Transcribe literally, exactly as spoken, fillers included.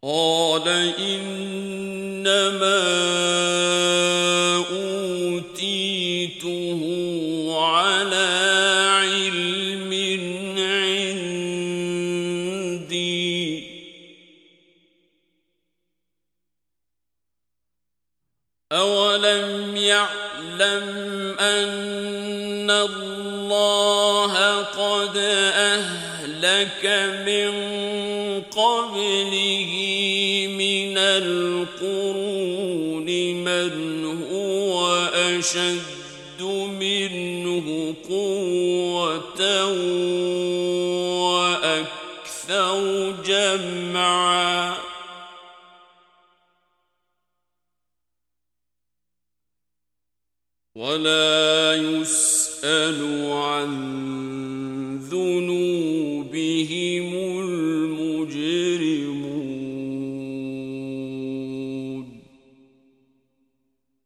قال إنما أوتيته على علم عندي أولم يعلم أن الله قد أهلك من قبله من القرون من هو أشد منه قوة وأكثر جمعا ولا يسأل عن ذنوبهم المجرمون